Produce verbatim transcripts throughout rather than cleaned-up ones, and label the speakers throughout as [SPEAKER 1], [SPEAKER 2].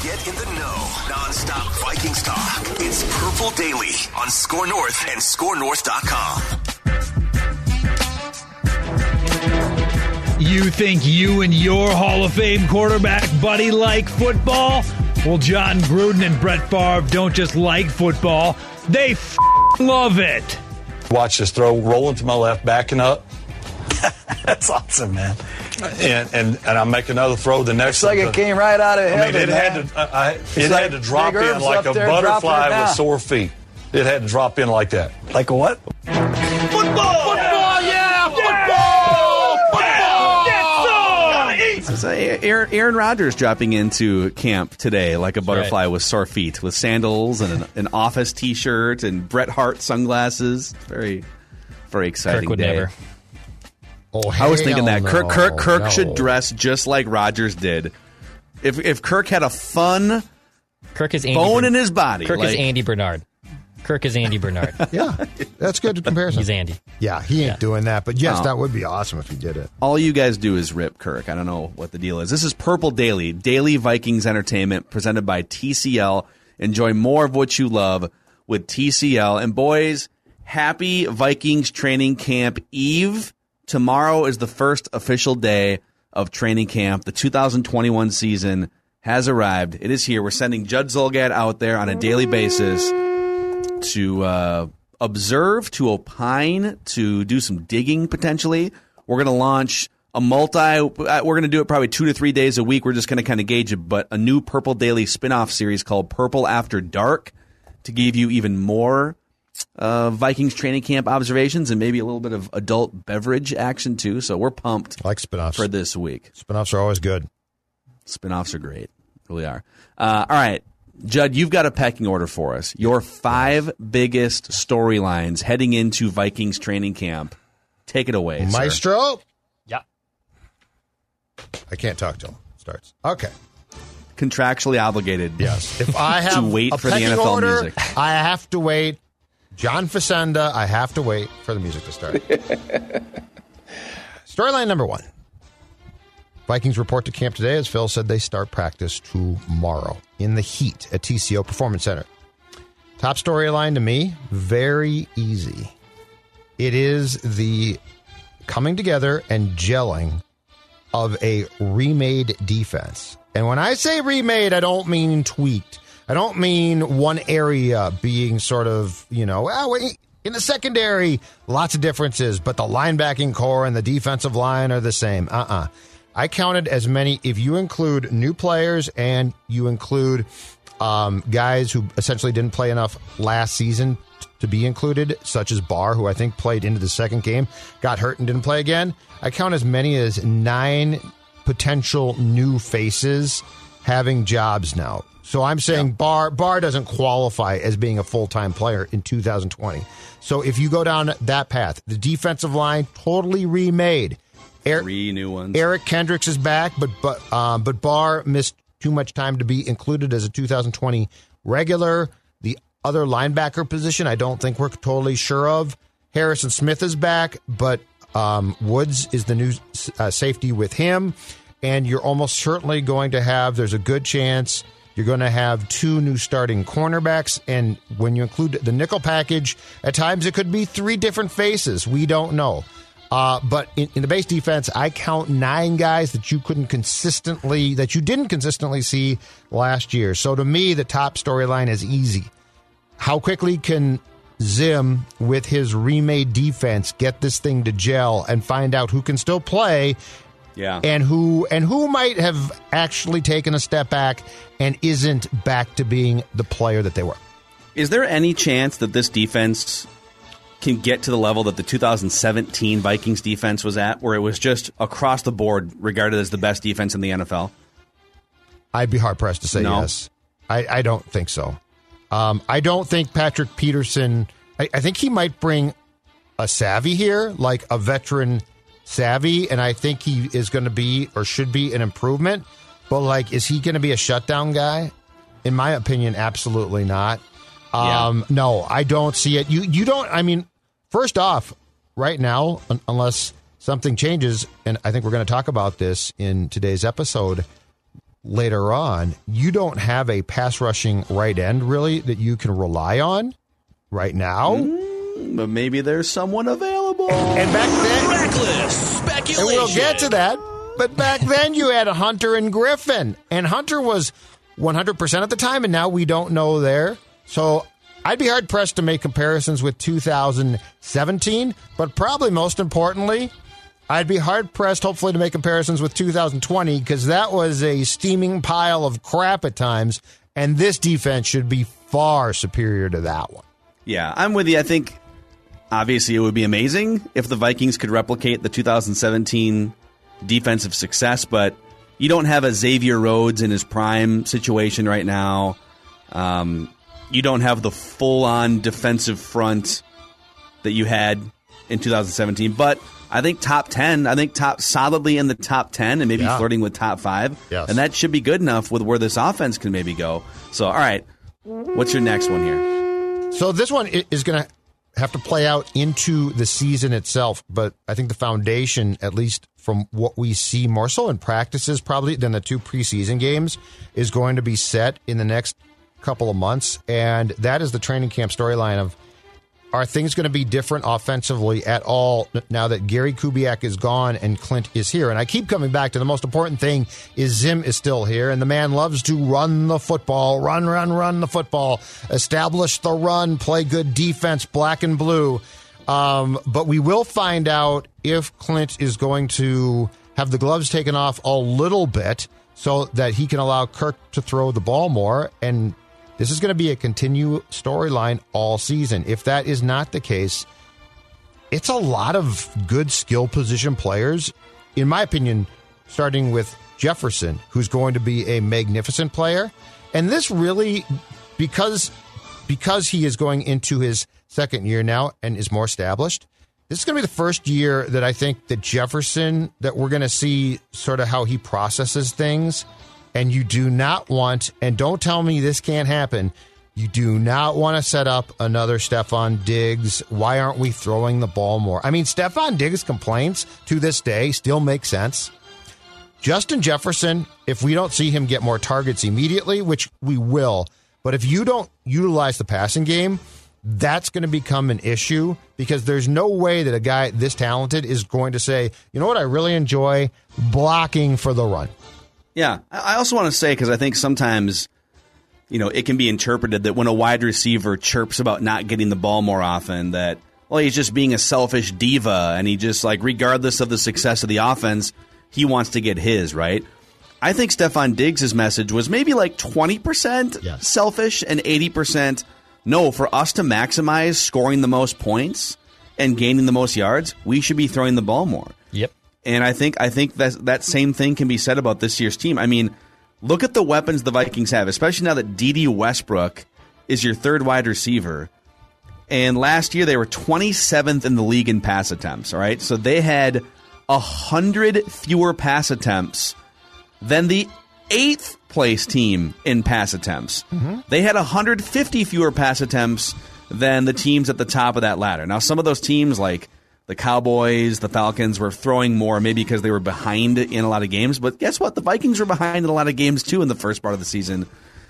[SPEAKER 1] Get in the know. Non-stop Vikings talk. It's Purple Daily on Score North and score north dot com.
[SPEAKER 2] You think you and your Hall of Fame quarterback buddy like football? Well, John Gruden and Brett Favre don't just like football. They f- love it.
[SPEAKER 3] Watch this throw, rolling to my left, backing up.
[SPEAKER 4] That's awesome, man.
[SPEAKER 3] And, and and I make another throw. The next,
[SPEAKER 4] it's like it came right out of
[SPEAKER 3] I
[SPEAKER 4] heaven.
[SPEAKER 3] mean, it
[SPEAKER 4] man.
[SPEAKER 3] had to. I, it
[SPEAKER 4] like
[SPEAKER 3] had to drop
[SPEAKER 4] Big
[SPEAKER 3] in
[SPEAKER 4] Herb's
[SPEAKER 3] like
[SPEAKER 4] up
[SPEAKER 3] a
[SPEAKER 4] there,
[SPEAKER 3] butterfly
[SPEAKER 4] dropping it
[SPEAKER 3] with
[SPEAKER 4] down.
[SPEAKER 3] sore feet. It had to drop in like that.
[SPEAKER 4] Like a what?
[SPEAKER 2] Football! Football, yeah! Football! Football! That's so!
[SPEAKER 5] So Aaron, Aaron Rodgers dropping into camp today like a butterfly
[SPEAKER 6] right.
[SPEAKER 5] with sore feet, with sandals and an, an Office T-shirt and Bret Hart sunglasses. Very, very exciting
[SPEAKER 6] Kirk would
[SPEAKER 5] day.
[SPEAKER 6] never.
[SPEAKER 7] Oh,
[SPEAKER 5] I was thinking that
[SPEAKER 7] no,
[SPEAKER 5] Kirk Kirk Kirk
[SPEAKER 7] no.
[SPEAKER 5] should dress just like Rodgers did. If if Kirk had a fun
[SPEAKER 6] Kirk is Andy
[SPEAKER 5] bone
[SPEAKER 6] Bern-
[SPEAKER 5] in his body,
[SPEAKER 6] Kirk
[SPEAKER 5] like,
[SPEAKER 6] is Andy Bernard. Kirk is Andy Bernard.
[SPEAKER 7] Yeah, that's good comparison.
[SPEAKER 6] He's Andy.
[SPEAKER 7] Yeah, he ain't
[SPEAKER 6] Yeah.
[SPEAKER 7] doing that, but yes,
[SPEAKER 5] Oh.
[SPEAKER 7] that would be awesome if he did it.
[SPEAKER 5] all you guys do is rip Kirk. I don't know what the deal is. This is Purple Daily, daily Vikings entertainment presented by T C L. Enjoy more of what you love with T C L. And boys, happy Vikings training camp eve. Tomorrow is the first official day of training camp. The two thousand twenty-one season has arrived. It is here. We're sending Judd Zolgad out there on a daily basis to uh, observe, to opine, to do some digging potentially. We're going to launch a multi, uh, we're going to do it probably two to three days a week. We're just going to kind of gauge it, but a new Purple Daily spinoff series called Purple After Dark to give you even more uh, Vikings training camp observations and maybe a little bit of adult beverage action too. So we're pumped
[SPEAKER 7] I like spinoffs.
[SPEAKER 5] for this week.
[SPEAKER 7] Spinoffs are always good.
[SPEAKER 5] Spinoffs are great. Really are. Uh, all right. Judd, you've got a pecking order for us. Your five biggest storylines heading into Vikings training camp. Take it away, sir.
[SPEAKER 7] Maestro?
[SPEAKER 6] Yeah.
[SPEAKER 7] I can't talk till it starts. Okay.
[SPEAKER 5] Contractually obligated.
[SPEAKER 7] Yes. If I have
[SPEAKER 5] to wait
[SPEAKER 7] a
[SPEAKER 5] for the
[SPEAKER 7] pecking
[SPEAKER 5] N F L
[SPEAKER 7] order,
[SPEAKER 5] music.
[SPEAKER 7] I have to wait. John Facenda, I have to wait for the music to start. Storyline number one. Vikings report to camp today, as Phil said, they start practice tomorrow in the heat at T C O Performance Center. Top storyline to me, very easy. It is the coming together and gelling of a remade defense. And when I say remade, I don't mean tweaked. I don't mean one area being sort of, you know, well, wait, in the secondary, lots of differences, but the linebacking core and the defensive line are the same. Uh-uh. I counted as many, if you include new players and you include um, guys who essentially didn't play enough last season t- to be included, such as Barr, who I think played into the second game, got hurt and didn't play again. I count as many as nine potential new faces having jobs now. So I'm saying yeah. Barr Barr doesn't qualify as being a full-time player in two thousand twenty. So if you go down that path, the defensive line totally remade. Eric,
[SPEAKER 5] Three new ones.
[SPEAKER 7] Eric Kendricks is back, but but um, but Barr missed too much time to be included as a two thousand twenty regular. The other linebacker position, I don't think we're totally sure of. Harrison Smith is back, but um, Woods is the new uh, safety with him, and you're almost certainly going to have. There's a good chance you're going to have two new starting cornerbacks, and when you include the nickel package, at times it could be three different faces. We don't know. Uh, but in, in the base defense, I count nine guys that you couldn't consistently, that you didn't consistently see last year. So to me, the top storyline is easy. How quickly can Zim, with his remade defense, get this thing to gel and find out who can still play?
[SPEAKER 5] Yeah.
[SPEAKER 7] And who and who might have actually taken a step back and isn't back to being the player that they were.
[SPEAKER 5] Is there any chance that this defense can get to the level that the two thousand seventeen Vikings defense was at, where it was just across the board regarded as the best defense in the N F L?
[SPEAKER 7] I'd be hard-pressed to say
[SPEAKER 5] No.
[SPEAKER 7] yes. I, I don't think so. Um, I don't think Patrick Peterson... I, I think he might bring a savvy here, like a veteran savvy, and I think he is going to be, or should be, an improvement. But, like, is he going to be a shutdown guy? In my opinion, absolutely not. Um,
[SPEAKER 5] Yeah.
[SPEAKER 7] No, I don't see it. You you don't, I mean, first off, right now, un- unless something changes, and I think we're going to talk about this in today's episode, later on, you don't have a pass rushing right end really that you can rely on right now.
[SPEAKER 5] Mm, but maybe there's someone available.
[SPEAKER 7] And back then,
[SPEAKER 1] Reckless speculation.
[SPEAKER 7] and we'll get to that. But back then, you had Hunter and Griffin, and Hunter was one hundred percent at the time, and now we don't know there. So I'd be hard pressed to make comparisons with two thousand seventeen, but probably most importantly, I'd be hard pressed, hopefully, to make comparisons with two thousand twenty, because that was a steaming pile of crap at times, and this defense should be far superior to that one.
[SPEAKER 5] Yeah, I'm with you. I think, obviously, it would be amazing if the Vikings could replicate the two thousand seventeen defensive success, but you don't have a Xavier Rhodes in his prime situation right now. Um, you don't have the full-on defensive front that you had in two thousand seventeen, but I think top ten, I think top solidly in the top ten and maybe
[SPEAKER 7] Yeah.
[SPEAKER 5] flirting with top five.
[SPEAKER 7] Yes.
[SPEAKER 5] And that should be good enough with where this offense can maybe go. So, all right, what's your next one here?
[SPEAKER 7] So this one i- is going to have to play out into the season itself, but I think the foundation, at least from what we see more so in practices probably than the two preseason games, is going to be set in the next couple of months, and that is the training camp storyline of, are things going to be different offensively at all now that Gary Kubiak is gone and Clint is here? And I keep coming back to the most important thing is Zim is still here, and the man loves to run the football, run, run, run the football, establish the run, play good defense, black and blue. Um, but we will find out if Clint is going to have the gloves taken off a little bit so that he can allow Kirk to throw the ball more, and this is going to be a continued storyline all season. If that is not the case, it's a lot of good skill position players, in my opinion, starting with Jefferson, who's going to be a magnificent player. And this really, because, because he is going into his second year now and is more established, this is going to be the first year that I think that Jefferson, that we're going to see sort of how he processes things. And you do not want, and don't tell me this can't happen, you do not want to set up another Stephon Diggs. Why aren't we throwing the ball more? I mean, Stephon Diggs' complaints to this day still make sense. Justin Jefferson, if we don't see him get more targets immediately, which we will, but if you don't utilize the passing game, that's going to become an issue, because there's no way that a guy this talented is going to say, you know what, I really enjoy blocking for the run.
[SPEAKER 5] Yeah, I also want to say, because I think sometimes, you know, it can be interpreted that when a wide receiver chirps about not getting the ball more often, that, well, he's just being a selfish diva, and he just, like, regardless of the success of the offense, he wants to get his, right? I think Stephon Diggs' message was maybe like twenty percent
[SPEAKER 7] Yes.
[SPEAKER 5] selfish and eighty percent, no, for us to maximize scoring the most points and gaining the most yards, we should be throwing the ball more.
[SPEAKER 6] Yep.
[SPEAKER 5] And I think I think that that same thing can be said about this year's team. I mean, look at the weapons the Vikings have, especially now that D D Westbrook is your third wide receiver. And last year they were twenty-seventh in the league in pass attempts, all right? So they had one hundred fewer pass attempts than the eighth place team in pass attempts. Mm-hmm. They had one hundred fifty fewer pass attempts than the teams at the top of that ladder. Now, some of those teams, like the Cowboys, the Falcons, were throwing more, maybe because they were behind in a lot of games. But guess what? The Vikings were behind in a lot of games, too, in the first part of the season.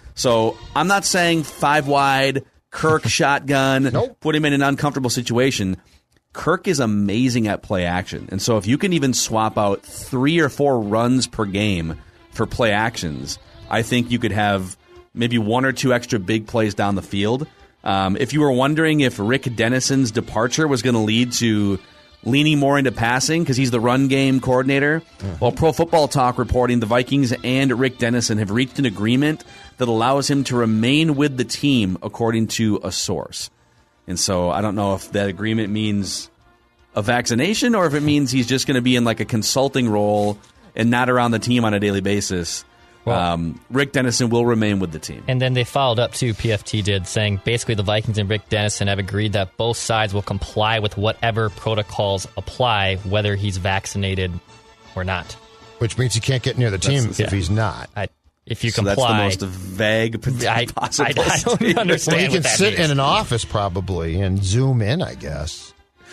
[SPEAKER 5] So I'm not saying five wide, Kirk shotgun,
[SPEAKER 7] Nope.
[SPEAKER 5] put him in an uncomfortable situation. Kirk is amazing at play action. And so if you can even swap out three or four runs per game for play actions, I think you could have maybe one or two extra big plays down the field. Um, if you were wondering if Rick Dennison's departure was going to lead to leaning more into passing because he's the run game coordinator, mm-hmm. well, Pro Football Talk reporting the Vikings and Rick Dennison have reached an agreement that allows him to remain with the team, according to a source. And so I don't know if that agreement means a vaccination or if it means he's just going to be in like a consulting role and not around the team on a daily basis.
[SPEAKER 6] Well,
[SPEAKER 5] um, Rick Dennison will remain with the team.
[SPEAKER 6] And then they followed up, too, P F T did, saying basically the Vikings and Rick Dennison have agreed that both sides will comply with whatever protocols apply, whether he's vaccinated or not.
[SPEAKER 7] Which means he can't get near the team
[SPEAKER 5] That's-
[SPEAKER 7] if
[SPEAKER 6] yeah.
[SPEAKER 7] he's not.
[SPEAKER 6] I, if you
[SPEAKER 5] So
[SPEAKER 6] comply,
[SPEAKER 5] that's the most vague
[SPEAKER 6] I,
[SPEAKER 5] possible
[SPEAKER 6] I, I don't
[SPEAKER 5] statement.
[SPEAKER 6] understand
[SPEAKER 7] Well, he
[SPEAKER 6] what
[SPEAKER 7] can
[SPEAKER 6] that
[SPEAKER 7] sit
[SPEAKER 6] means.
[SPEAKER 7] in an office probably and zoom in, I guess.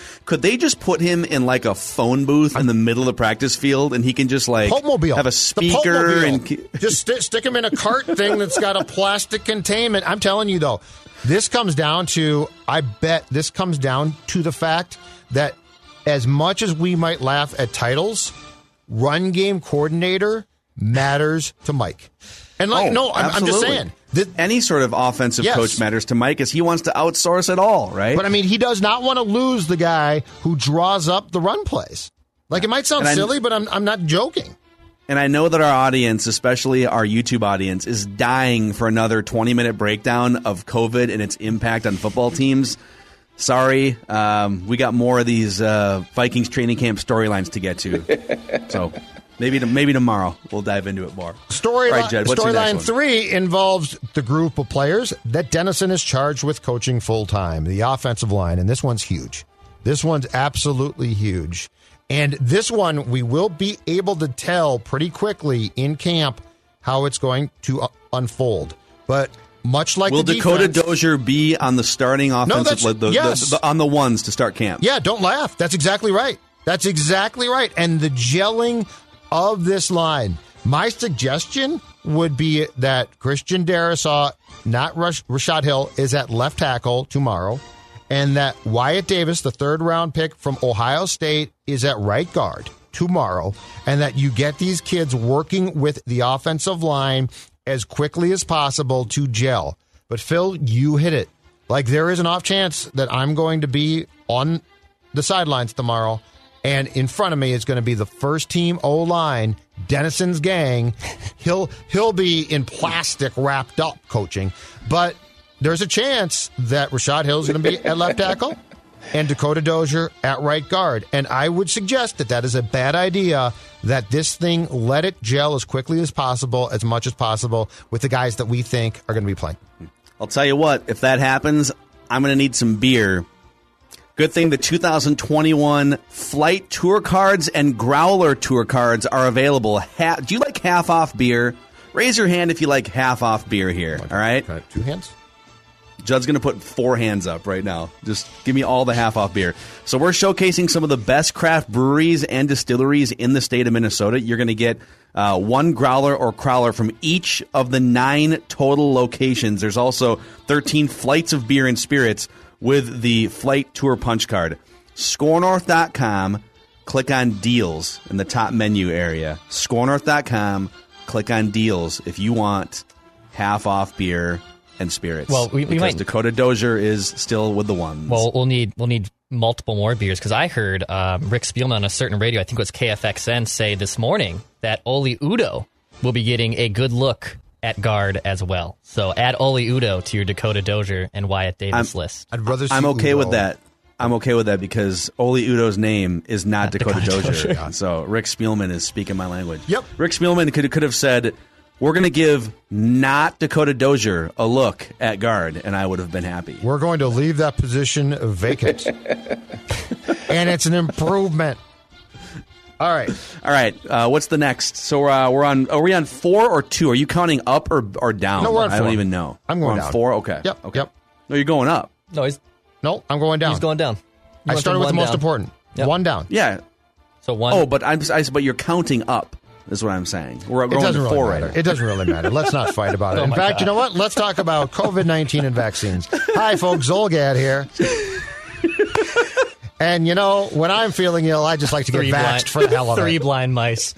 [SPEAKER 5] Could they just put him in like a phone booth in the middle of the practice field, and he can just like
[SPEAKER 7] Popemobile.
[SPEAKER 5] have a
[SPEAKER 7] The
[SPEAKER 5] speaker
[SPEAKER 7] Popemobile.
[SPEAKER 5] and
[SPEAKER 7] just st- stick him in a cart thing that's got a plastic containment. I'm telling you, though, this comes down to, I bet this comes down to the fact that as much as we might laugh at titles, run game coordinator matters to Mike. And like,
[SPEAKER 5] Oh,
[SPEAKER 7] no, I'm, I'm just
[SPEAKER 5] absolutely.
[SPEAKER 7] saying. that-
[SPEAKER 5] any sort of offensive
[SPEAKER 7] Yes.
[SPEAKER 5] coach matters to Mike, as he wants to outsource it all, right?
[SPEAKER 7] But I mean, he does not want to lose the guy who draws up the run plays. Like, it might sound
[SPEAKER 5] And I-
[SPEAKER 7] silly, but I'm I'm not joking.
[SPEAKER 5] And I know that our audience, especially our YouTube audience, is dying for another twenty-minute breakdown of COVID and its impact on football teams. Sorry, um, we got more of these uh, Vikings training camp storylines to get to. So maybe maybe tomorrow we'll dive into it more.
[SPEAKER 7] Story
[SPEAKER 5] All right, Jed, what's your
[SPEAKER 7] Storyline
[SPEAKER 5] next one?
[SPEAKER 7] three involves the group of players that Dennison is charged with coaching full time, the offensive line, and this one's huge. This one's absolutely huge. And this one, we will be able to tell pretty quickly in camp how it's going to uh, unfold. But much like
[SPEAKER 5] Will
[SPEAKER 7] the
[SPEAKER 5] Dakota
[SPEAKER 7] defense,
[SPEAKER 5] Dozier be on the starting offensive,
[SPEAKER 7] that's-
[SPEAKER 5] the, the,
[SPEAKER 7] yes.
[SPEAKER 5] the, on the ones to start camp?
[SPEAKER 7] Yeah, don't laugh. That's exactly right. That's exactly right. And the gelling of this line, my suggestion would be that Christian Darrisaw, not Rush, Rashad Hill, is at left tackle tomorrow, and that Wyatt Davis, the third round pick from Ohio State, is at right guard tomorrow, and that you get these kids working with the offensive line as quickly as possible to gel. But Phil, you hit it. Like, there is an off chance that I'm going to be on the sidelines tomorrow, and in front of me is going to be the first team O-line, Dennison's gang. He'll he'll be in plastic wrapped up coaching, but there's a chance that Rashad Hill is going to be at left tackle and Dakota Dozier at right guard. And I would suggest that that is a bad idea, that this thing, let it gel as quickly as possible, as much as possible, with the guys that we think are going to be playing.
[SPEAKER 5] I'll tell you what, if that happens, I'm going to need some beer. Good thing the two thousand twenty-one Flight Tour Cards and Growler Tour Cards are available. Ha- Do you like half-off beer? Raise your hand if you like half-off beer here, all right?
[SPEAKER 7] Can I have two hands?
[SPEAKER 5] Judd's going to put four hands up right now. Just give me all the half-off beer. So we're showcasing some of the best craft breweries and distilleries in the state of Minnesota. You're going to get uh, one growler or crowler from each of the nine total locations. There's also thirteen flights of beer and spirits with the Flight Tour Punch Card. score north dot com, click on Deals in the top menu area. score north dot com, click on Deals if you want half-off beer and spirits.
[SPEAKER 6] Well, we- we
[SPEAKER 5] because
[SPEAKER 6] might-
[SPEAKER 5] Dakota Dozier is still with the ones.
[SPEAKER 6] Well, we'll need we'll need multiple more beers because I heard um, Rick Spielman on a certain radio, I think it was K F X N, say this morning that Oli Udo will be getting a good look at guard as well. So add Oli Udo to your Dakota Dozier and Wyatt Davis
[SPEAKER 5] I'm-
[SPEAKER 6] list.
[SPEAKER 7] I'd rather see
[SPEAKER 5] I'm okay
[SPEAKER 7] Udo.
[SPEAKER 5] with that. I'm okay with that because Oli Udo's name is not, Dakota,
[SPEAKER 6] Dakota
[SPEAKER 5] Dozier.
[SPEAKER 6] Dozier.
[SPEAKER 5] So Rick Spielman is speaking my language.
[SPEAKER 7] Yep.
[SPEAKER 5] Rick Spielman could could have said, "We're going to give not Dakota Dozier a look at guard," and I would have been happy.
[SPEAKER 7] We're going to leave that position vacant. And it's an improvement. All right.
[SPEAKER 5] All right, uh, what's the next? So uh, we're on. Are we on four or two? Are you counting up or or down?
[SPEAKER 7] No, we're on
[SPEAKER 5] I
[SPEAKER 7] four.
[SPEAKER 5] don't even know.
[SPEAKER 7] I'm going
[SPEAKER 5] we're on
[SPEAKER 7] down.
[SPEAKER 5] four. Okay.
[SPEAKER 7] Yep,
[SPEAKER 5] Okay.
[SPEAKER 7] yep.
[SPEAKER 5] No, you're going up.
[SPEAKER 6] No, he's
[SPEAKER 7] No, I'm going down.
[SPEAKER 6] he's going down. You
[SPEAKER 7] I
[SPEAKER 6] went
[SPEAKER 7] started
[SPEAKER 6] from
[SPEAKER 7] with the
[SPEAKER 6] one
[SPEAKER 7] most
[SPEAKER 6] down.
[SPEAKER 7] important.
[SPEAKER 6] Yep.
[SPEAKER 7] One down.
[SPEAKER 5] Yeah.
[SPEAKER 6] So one.
[SPEAKER 5] Oh, but I'm. I, but you're counting up. Is what I'm saying. We're
[SPEAKER 7] It
[SPEAKER 5] going
[SPEAKER 7] doesn't
[SPEAKER 5] to
[SPEAKER 7] really
[SPEAKER 5] four
[SPEAKER 7] matter.
[SPEAKER 5] right now.
[SPEAKER 7] It doesn't really matter. Let's not fight about it.
[SPEAKER 6] Oh
[SPEAKER 7] In
[SPEAKER 6] my
[SPEAKER 7] fact,
[SPEAKER 6] God.
[SPEAKER 7] you know what? Let's talk about COVID nineteen and vaccines. Hi, folks. Zolgad here. And, you know, when I'm feeling ill, I just like to get
[SPEAKER 6] three
[SPEAKER 7] vaxxed
[SPEAKER 6] blind,
[SPEAKER 7] for the hell of
[SPEAKER 6] three
[SPEAKER 7] it.
[SPEAKER 6] blind mice.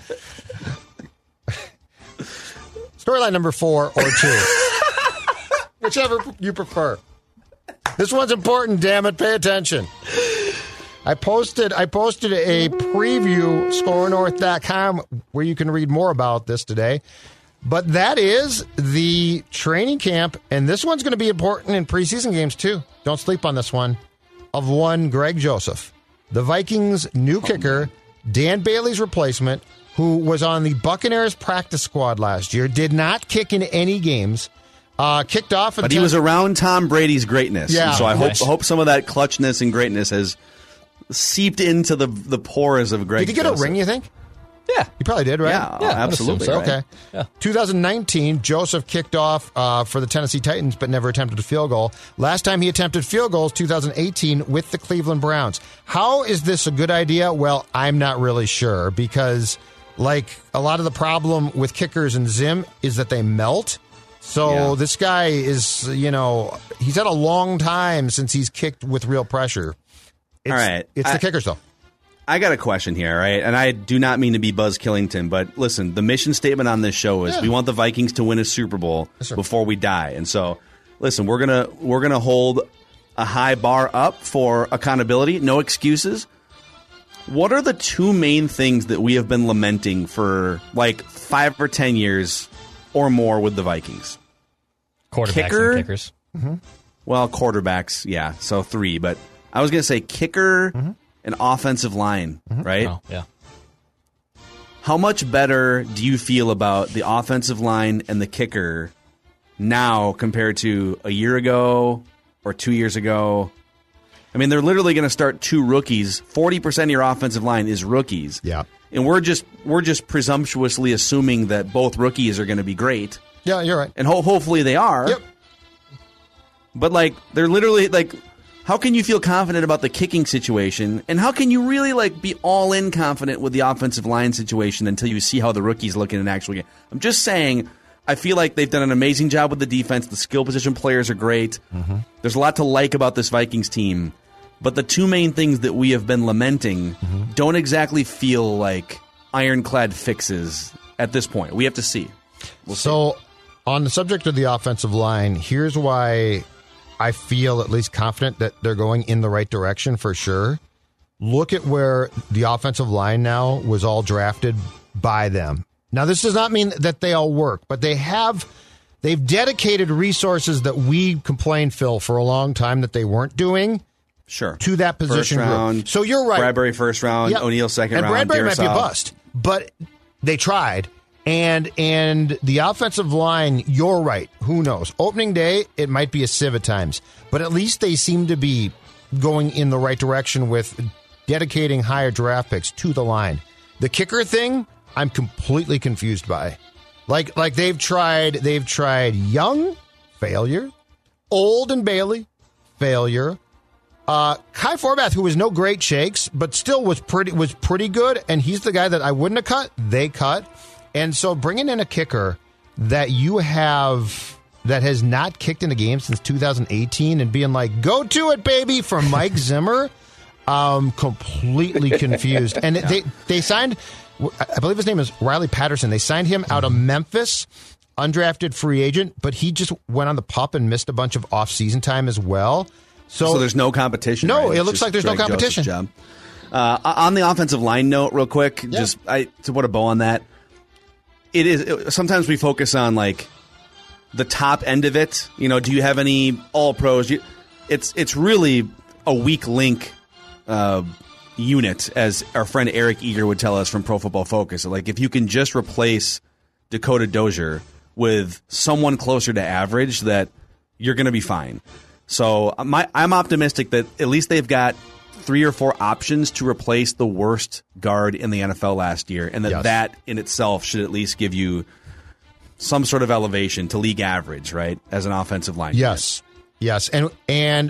[SPEAKER 7] Storyline number four or two. Whichever you prefer. This one's important, damn it. Pay attention. I posted I posted a preview, score north dot com, where you can read more about this today. But that is the training camp, and this one's going to be important in preseason games too. Don't sleep on this one. Of one Greg Joseph, the Vikings' new kicker, Dan Bailey's replacement, who was on the Buccaneers practice squad last year, did not kick in any games. Uh, kicked off,
[SPEAKER 5] But he was around Tom Brady's greatness.
[SPEAKER 7] Yeah.
[SPEAKER 5] And so I hope
[SPEAKER 6] Nice.
[SPEAKER 5] hope some of that clutchness and greatness has seeped into the the pores of Greg.
[SPEAKER 7] Did he get a
[SPEAKER 5] Joseph.
[SPEAKER 7] ring? You think?
[SPEAKER 6] Yeah.
[SPEAKER 7] He probably did, right?
[SPEAKER 5] Yeah,
[SPEAKER 6] Yeah,
[SPEAKER 5] absolutely.
[SPEAKER 6] so.
[SPEAKER 5] Right.
[SPEAKER 7] Okay.
[SPEAKER 6] Yeah.
[SPEAKER 7] twenty nineteen, Joseph kicked off uh, for the Tennessee Titans, but never attempted a field goal. Last time he attempted field goals, two thousand eighteen, with the Cleveland Browns. How is this a good idea? Well, I'm not really sure because, like, a lot of the problem with kickers and Zim is that they melt. So
[SPEAKER 5] Yeah.
[SPEAKER 7] this guy is, you know, he's had a long time since he's kicked with real pressure. It's,
[SPEAKER 5] All right.
[SPEAKER 7] It's
[SPEAKER 5] I-
[SPEAKER 7] the kickers, though.
[SPEAKER 5] I got a question here, right? And I do not mean to be Buzz Killington, but listen, the mission statement on this show is
[SPEAKER 7] Yeah.
[SPEAKER 5] we want the Vikings to win a Super Bowl
[SPEAKER 7] Yes, sir.
[SPEAKER 5] before we die. And so, listen, we're gonna we're gonna hold a high bar up for accountability, no excuses. What are the two main things that we have been lamenting for like five or ten years or more with the Vikings?
[SPEAKER 6] Quarterbacks
[SPEAKER 5] Kicker?
[SPEAKER 6] and kickers.
[SPEAKER 5] Well, quarterbacks, yeah, so three. But I was gonna say kicker
[SPEAKER 7] Mm-hmm.
[SPEAKER 5] and offensive line, right?
[SPEAKER 6] Oh, yeah.
[SPEAKER 5] How much better do you feel about the offensive line and the kicker now compared to a year ago or two years ago? I mean, they're literally going to start two rookies. forty percent of your offensive line is rookies.
[SPEAKER 7] Yeah.
[SPEAKER 5] And we're just we're just presumptuously assuming that both rookies are going to be great.
[SPEAKER 7] Yeah, you're right.
[SPEAKER 5] And ho- hopefully they are.
[SPEAKER 7] Yep.
[SPEAKER 5] But like they're literally like how can you feel confident about the kicking situation, and how can you really like be all in confident with the offensive line situation until you see how the rookies look in an actual game? I'm just saying, I feel like they've done an amazing job with the defense. The skill position players are great.
[SPEAKER 7] Mm-hmm.
[SPEAKER 5] There's a lot to like about this Vikings team, but the two main things that we have been lamenting
[SPEAKER 7] Mm-hmm.
[SPEAKER 5] don't exactly feel like ironclad fixes at this point. We have to see. We'll see.
[SPEAKER 7] So, on the subject of the offensive line, here's why I feel at least confident that they're going in the right direction for sure. Look at where the offensive line now was all drafted by them. Now, this does not mean that they all work, but they have they've dedicated resources that we complained, Phil, for a long time that they weren't doing
[SPEAKER 5] Sure.
[SPEAKER 7] to that position
[SPEAKER 5] First
[SPEAKER 7] group.
[SPEAKER 5] round,
[SPEAKER 7] So you're right.
[SPEAKER 5] Bradbury first round,
[SPEAKER 7] Yep.
[SPEAKER 5] O'Neal second
[SPEAKER 7] and
[SPEAKER 5] round.
[SPEAKER 7] Bradbury might be a
[SPEAKER 5] Darrisaw.
[SPEAKER 7] bust, but they tried. And and the offensive line, you're right. Who knows? Opening day, it might be a sieve at times, but at least they seem to be going in the right direction with dedicating higher draft picks to the line. The kicker thing, I'm completely confused by. Like like they've tried, they've tried Young, failure. Old and Bailey, failure. Uh, Kai Forbath, who was no great shakes, but still was pretty was pretty good, and he's the guy that I wouldn't have cut. They cut, and so bringing in a kicker that you have that has not kicked in a game since two thousand eighteen, and being like, "Go to it, baby," from Mike Zimmer, um, completely confused. And they they signed, I believe his name is Riley Patterson. They signed him out of Memphis. Undrafted free agent, but he just went on the pup and missed a bunch of off-season time as well. So,
[SPEAKER 5] So there's no competition.
[SPEAKER 7] No,
[SPEAKER 5] right?
[SPEAKER 7] it
[SPEAKER 5] It's
[SPEAKER 7] looks
[SPEAKER 5] just
[SPEAKER 7] like there's no
[SPEAKER 5] Greg
[SPEAKER 7] competition.
[SPEAKER 5] Joseph's job. Uh, on the offensive line note, real quick,
[SPEAKER 7] Yeah.
[SPEAKER 5] just I to put a bow on that. It is it, sometimes we focus on like the top end of it. You know, do you have any all pros? You, it's it's really a weak link uh, unit, as our friend Eric Eager would tell us from Pro Football Focus. Like if you can just replace Dakota Dozier with someone closer to average, that you're going to be fine. So my, I'm optimistic that at least they've got three or four options to replace the worst guard in the N F L last year, and that
[SPEAKER 7] Yes.
[SPEAKER 5] that in itself should at least give you some sort of elevation to league average, right, as an offensive line.
[SPEAKER 7] yes, yes, and and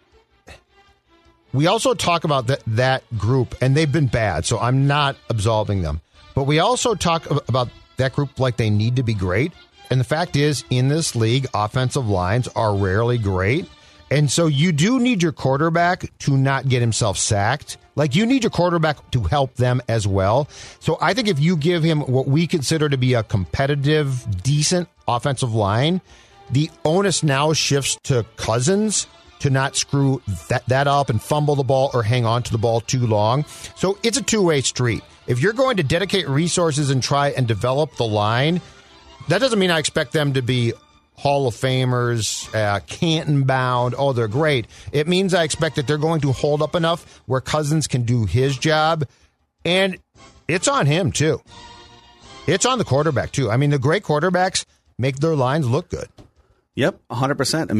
[SPEAKER 7] we also talk about that that group, and they've been bad. So I'm not absolving them, but we also talk ab- about that group like they need to be great. And the fact is, in this league, offensive lines are rarely great. And so you do need your quarterback to not get himself sacked. Like, you need your quarterback to help them as well. So I think if you give him what we consider to be a competitive, decent offensive line, the onus now shifts to Cousins to not screw that, that up and fumble the ball or hang on to the ball too long. So it's a two-way street. If you're going to dedicate resources and try and develop the line, that doesn't mean I expect them to be Hall of Famers, uh, Canton bound. Oh, they're great. It means I expect that they're going to hold up enough where Cousins can do his job. And it's on him, too. It's on the quarterback, too. I mean, the great quarterbacks make their lines look good.
[SPEAKER 5] Yep, one hundred percent. I mean,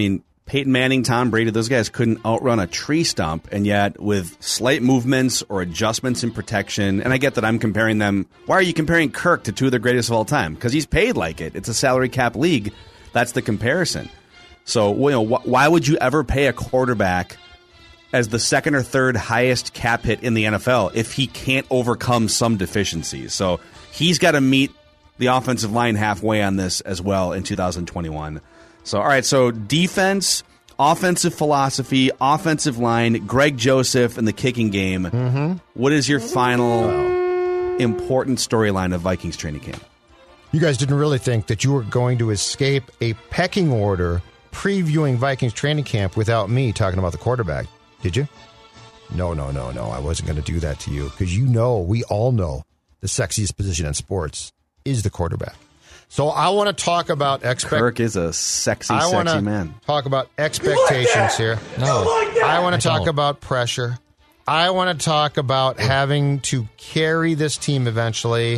[SPEAKER 5] Peyton Manning, Tom Brady, those guys couldn't outrun a tree stump, and yet with slight movements or adjustments in protection, and I get that I'm comparing them. Why are you comparing Kirk to two of the greatest of all time? Because he's paid like it. It's a salary cap league. That's the comparison. So, you know, wh- why would you ever pay a quarterback as the second or third highest cap hit in the N F L if he can't overcome some deficiencies? So he's got to meet the offensive line halfway on this as well in two thousand twenty-one. So, all right, so defense, offensive philosophy, offensive line, Greg Joseph, and the kicking game.
[SPEAKER 7] Mm-hmm.
[SPEAKER 5] What is your final important storyline of Vikings training camp?
[SPEAKER 7] You guys didn't really think that you were going to escape a pecking order previewing Vikings training camp without me talking about the quarterback, did you? No, no, no, no. I wasn't going to do that to you because you know, we all know the sexiest position in sports is the quarterback. So I want to talk about expect.
[SPEAKER 5] Kirk is a sexy,
[SPEAKER 7] I
[SPEAKER 5] sexy man.
[SPEAKER 7] Talk about expectations like here.
[SPEAKER 6] No,
[SPEAKER 7] like I want to talk
[SPEAKER 6] don't.
[SPEAKER 7] about pressure. I want to talk about having to carry this team eventually,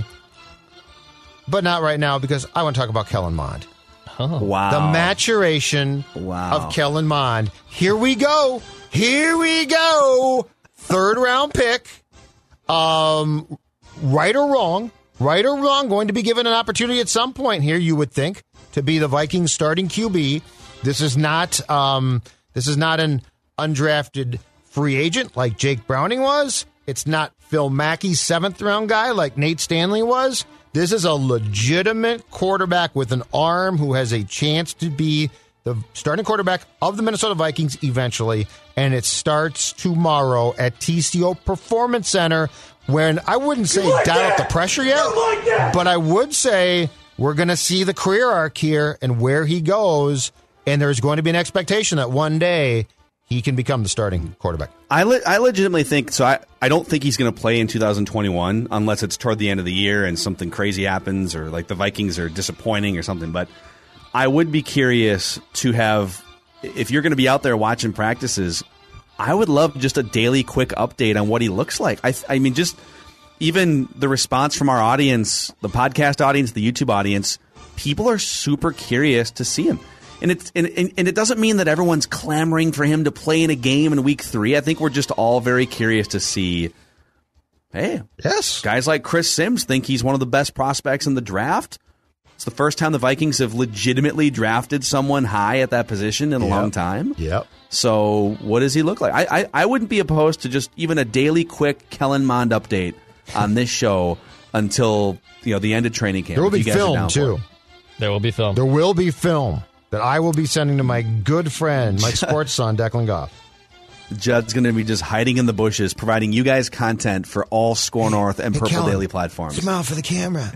[SPEAKER 7] but not right now because I want to talk about Kellen Mond.
[SPEAKER 6] Oh.
[SPEAKER 5] Wow.
[SPEAKER 7] The maturation
[SPEAKER 5] Wow.
[SPEAKER 7] of Kellen Mond. Here we go. Here we go. Third round pick. Um, right or wrong, right or wrong, going to be given an opportunity at some point here, you would think, to be the Vikings starting Q B. This is not um, this is not an undrafted free agent like Jake Browning was. It's not Phil Mackey's seventh round guy like Nate Stanley was. This is a legitimate quarterback with an arm who has a chance to be the starting quarterback of the Minnesota Vikings eventually, and it starts tomorrow at T C O Performance Center, when I wouldn't say like dial that. up the pressure yet, like but I would say we're going to see the career arc here and where he goes, and there's going to be an expectation that one day he can become the starting quarterback.
[SPEAKER 5] I le- I legitimately think, so I, I don't think he's going to play in two thousand twenty-one unless it's toward the end of the year and something crazy happens or like the Vikings are disappointing or something. But I would be curious to have, if you're going to be out there watching practices, I would love just a daily quick update on what he looks like. I, I mean, just even the response from our audience, the podcast audience, the YouTube audience, people are super curious to see him. And it's and, and it doesn't mean that everyone's clamoring for him to play in a game in week three. I think we're just all very curious to see, hey,
[SPEAKER 7] yes,
[SPEAKER 5] guys like Chris Sims think he's one of the best prospects in the draft. It's the first time the Vikings have legitimately drafted someone high at that position in a
[SPEAKER 7] yep.
[SPEAKER 5] long time.
[SPEAKER 7] Yep.
[SPEAKER 5] So what does he look like? I, I I wouldn't be opposed to just even a daily quick Kellen Mond update on this show until you know the end of training camp.
[SPEAKER 7] There will be
[SPEAKER 5] if you guys are
[SPEAKER 7] film
[SPEAKER 5] down
[SPEAKER 7] too.
[SPEAKER 5] for it.
[SPEAKER 6] There will be film.
[SPEAKER 7] There will be film that I will be sending to my good friend, Mike Sports son, Declan Goff.
[SPEAKER 5] Judd's going to be just hiding in the bushes, providing you guys content for all Score North and
[SPEAKER 7] Hey,
[SPEAKER 5] Purple
[SPEAKER 7] Kellen,
[SPEAKER 5] Daily platforms.
[SPEAKER 7] Smile for the camera.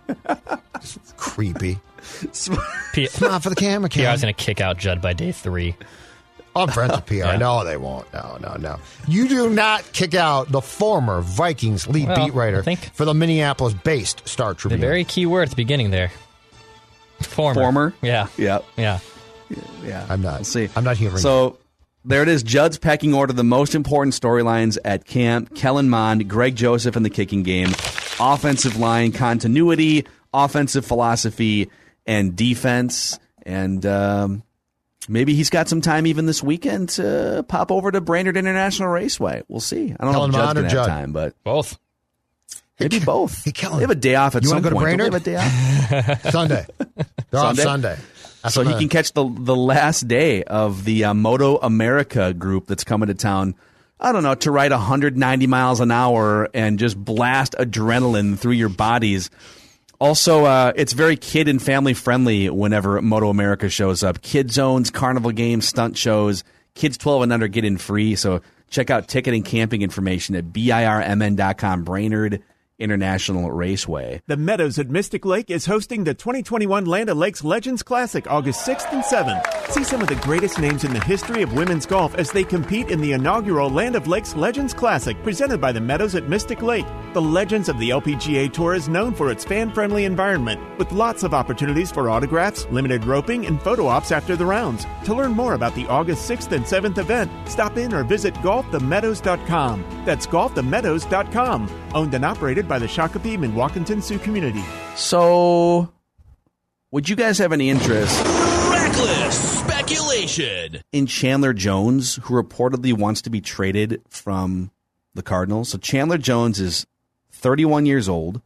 [SPEAKER 7] Creepy.
[SPEAKER 6] P-
[SPEAKER 7] Smile for the camera,
[SPEAKER 6] P R's
[SPEAKER 7] Kellen.
[SPEAKER 6] going to kick out Judd by day three.
[SPEAKER 7] I'm friends with P R.
[SPEAKER 6] Yeah.
[SPEAKER 7] No, they won't. No, no, no. You do not kick out the former Vikings lead
[SPEAKER 6] Well,
[SPEAKER 7] beat writer
[SPEAKER 6] I think-
[SPEAKER 7] for the Minneapolis-based Star
[SPEAKER 6] The
[SPEAKER 7] Tribune.
[SPEAKER 6] very key word at the beginning there. Former.
[SPEAKER 5] Former?
[SPEAKER 6] Yeah.
[SPEAKER 5] Yep.
[SPEAKER 6] Yeah.
[SPEAKER 5] Yeah.
[SPEAKER 7] I'm not.
[SPEAKER 5] We'll see.
[SPEAKER 7] I'm not hearing.
[SPEAKER 5] So there it is. Judd's pecking order, the most important storylines at camp. Kellen Mond, Greg Joseph in the kicking game, offensive line continuity, offensive philosophy, and defense. And um, maybe he's got some time even this weekend to pop over to Brainerd International Raceway. We'll see. I don't
[SPEAKER 7] Kellen
[SPEAKER 5] know if Judd's
[SPEAKER 7] Mond or
[SPEAKER 5] going to have
[SPEAKER 7] Judd?
[SPEAKER 5] time, but
[SPEAKER 6] Both.
[SPEAKER 5] maybe both.
[SPEAKER 7] Hey, Kellen,
[SPEAKER 5] they have a day off at
[SPEAKER 7] you
[SPEAKER 5] some
[SPEAKER 7] wanna go to
[SPEAKER 5] point. Don't
[SPEAKER 7] Brainerd?
[SPEAKER 5] they have a day off?
[SPEAKER 7] Sunday. They're off
[SPEAKER 5] Sunday?
[SPEAKER 7] Sunday. That's
[SPEAKER 5] So
[SPEAKER 7] what
[SPEAKER 5] he
[SPEAKER 7] I-
[SPEAKER 5] can catch the the last day of the uh, Moto America group that's coming to town. I don't know, to ride one hundred ninety miles an hour and just blast adrenaline through your bodies. Also, uh, it's very kid and family friendly whenever Moto America shows up. Kid zones, carnival games, stunt shows. Kids twelve and under get in free. So check out ticket and camping information at B I R M N dot com, Brainerd International Raceway.
[SPEAKER 8] The Meadows at Mystic Lake is hosting the twenty twenty-one Land O'Lakes Legends Classic August sixth and seventh. See some of the greatest names in the history of women's golf as they compete in the inaugural Land O'Lakes Legends Classic presented by the Meadows at Mystic Lake. The Legends of the L P G A Tour is known for its fan-friendly environment with lots of opportunities for autographs, limited roping, and photo ops after the rounds. To learn more about the August sixth and seventh event, stop in or visit golf the meadows dot com. That's golf the meadows dot com. Owned and operated by the Shakopee and Walkenton Sioux community.
[SPEAKER 5] So, would you guys have any interest?
[SPEAKER 1] Reckless Speculation.
[SPEAKER 5] In Chandler Jones, who reportedly wants to be traded from the Cardinals. So Chandler Jones is thirty-one years old.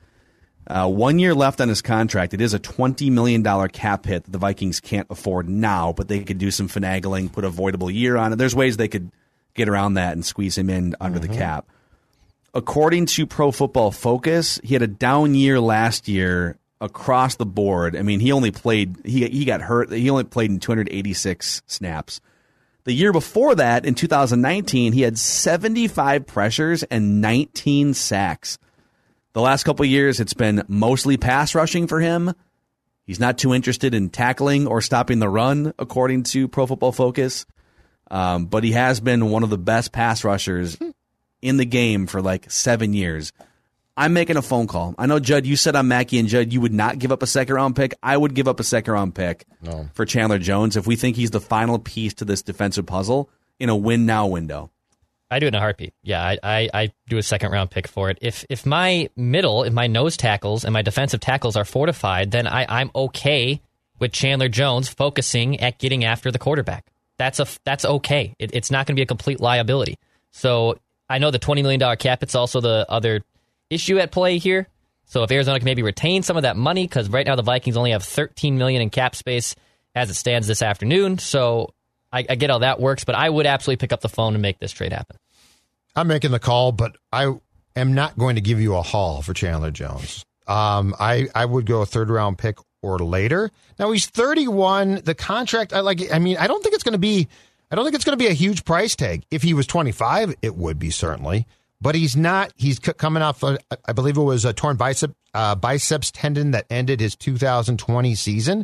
[SPEAKER 5] Uh, one year left on his contract. It is a twenty million dollars cap hit that the Vikings can't afford now, but they could do some finagling, put a voidable year on it. There's ways they could get around that and squeeze him in under mm-hmm. the cap. According to Pro Football Focus, he had a down year last year across the board. I mean, he only played, he he got hurt. He only played in two hundred eighty-six snaps. The year before that, in two thousand nineteen, he had seventy-five pressures and nineteen sacks. The last couple of years, it's been mostly pass rushing for him. He's not too interested in tackling or stopping the run, according to Pro Football Focus. Um, but he has been one of the best pass rushers in the game for like seven years. I'm making a phone call. I know, Judd, you said on Mackey and Judd you would not give up a second-round pick. I would give up a second-round pick no. for Chandler Jones if we think he's the final piece to this defensive puzzle in a win-now window.
[SPEAKER 6] I do it in a heartbeat. Yeah, I, I, I do a second-round pick for it. If if my middle, if my nose tackles and my defensive tackles are fortified, then I, I'm okay with Chandler Jones focusing at getting after the quarterback. That's a that's okay. It, it's not going to be a complete liability. So I know the twenty million dollars cap, it's also the other issue at play here. So if Arizona can maybe retain some of that money, because right now the Vikings only have thirteen million dollars in cap space as it stands this afternoon. So I, I get how that works, but I would absolutely pick up the phone and make this trade happen.
[SPEAKER 7] I'm making the call, but I am not going to give you a haul for Chandler Jones. Um, I, I would go a third round pick or later. Now he's thirty-one. The contract, I like. I mean, I don't think it's going to be. I don't think it's going to be a huge price tag. If he was twenty-five, it would be certainly. But he's not. He's c- coming off. A, I believe it was a torn bicep uh, biceps tendon that ended his two thousand twenty season.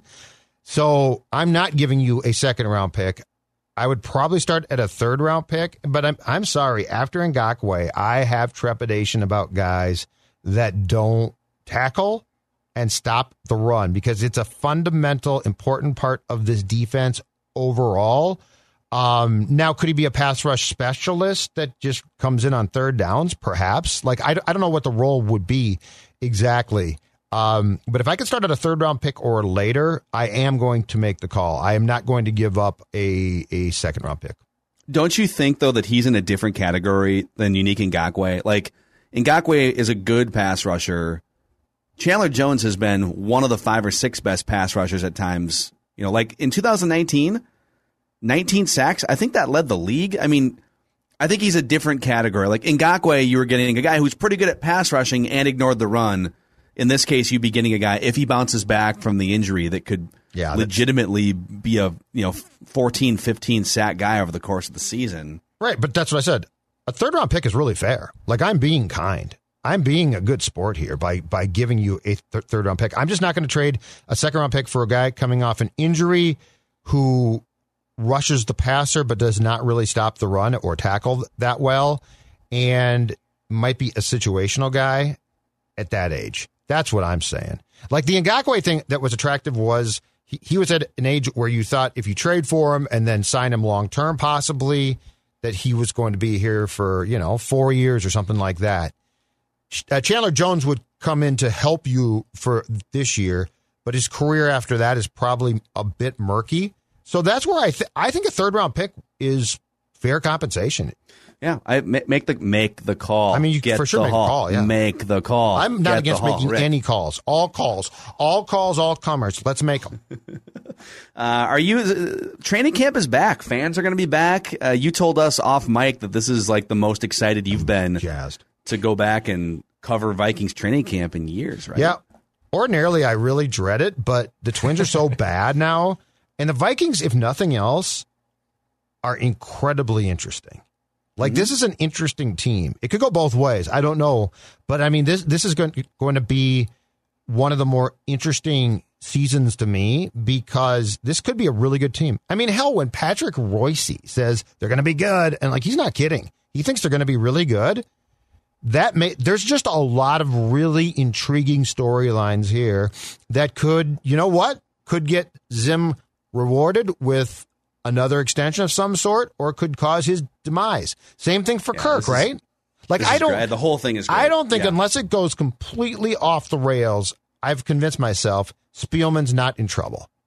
[SPEAKER 7] So I'm not giving you a second round pick. I would probably start at a third round pick, but I'm I'm sorry. After Ngakoue, I have trepidation about guys that don't tackle and stop the run because it's a fundamental, important part of this defense overall. Um, now, could he be a pass rush specialist that just comes in on third downs? Perhaps. Like I, I don't know what the role would be exactly. Um, but if I could start at a third round pick or later, I am going to make the call. I am not going to give up a, a second round pick.
[SPEAKER 5] Don't you think, though, that he's in a different category than Unique Ngakoue? Like, Ngakoue is a good pass rusher. Chandler Jones has been one of the five or six best pass rushers at times. You know, like in two thousand nineteen, nineteen sacks. I think that led the league. I mean, I think he's a different category. Like Ngakoue, you were getting a guy who's pretty good at pass rushing and ignored the run. In this case, you'd be getting a guy, if he bounces back from the injury, that could yeah, legitimately be a you know fourteen, fifteen sack guy over the course of the season.
[SPEAKER 7] Right, but that's what I said. A third round pick is really fair. Like, I'm being kind. I'm being a good sport here by by giving you a th- third round pick. I'm just not going to trade a second round pick for a guy coming off an injury who rushes the passer but does not really stop the run or tackle that well and might be a situational guy at that age. That's what I'm saying. Like the Ngakoue thing that was attractive was he, he was at an age where you thought if you trade for him and then sign him long term, possibly that he was going to be here for, you know, four years or something like that. Uh, Chandler Jones would come in to help you for this year, but his career after that is probably a bit murky. So that's where I th- I think a third round pick is fair compensation.
[SPEAKER 5] Yeah, I make the make the call.
[SPEAKER 7] I mean, you
[SPEAKER 5] get
[SPEAKER 7] for sure
[SPEAKER 5] the
[SPEAKER 7] make
[SPEAKER 5] haul.
[SPEAKER 7] the call. Yeah.
[SPEAKER 5] Make the call.
[SPEAKER 7] I'm not
[SPEAKER 5] get
[SPEAKER 7] against making
[SPEAKER 5] Rick.
[SPEAKER 7] any calls. All calls, all calls, all comers. Let's make them.
[SPEAKER 5] uh, are you? Uh, training camp is back. Fans are going to be back. Uh, you told us off mic that this is like the most excited you've been
[SPEAKER 7] jazzed
[SPEAKER 5] to go back and cover Vikings training camp in years, right?
[SPEAKER 7] Yeah. Ordinarily, I really dread it, but the Twins are so bad now, and the Vikings, if nothing else, are incredibly interesting. Like, mm-hmm. This is an interesting team. It could go both ways. I don't know. But, I mean, this this is going, going to be one of the more interesting seasons to me because this could be a really good team. I mean, hell, when Patrick Royce says they're going to be good, and, like, he's not kidding. He thinks they're going to be really good. That may, there's just a lot of really intriguing storylines here that could, you know what, could get Zim rewarded with another extension of some sort, or could cause his demise. Same thing for yeah, Kirk, right? Is,
[SPEAKER 5] like I don't. Great. The whole thing is great.
[SPEAKER 7] I don't think
[SPEAKER 5] yeah.
[SPEAKER 7] unless it goes completely off the rails, I've convinced myself Spielman's not in trouble.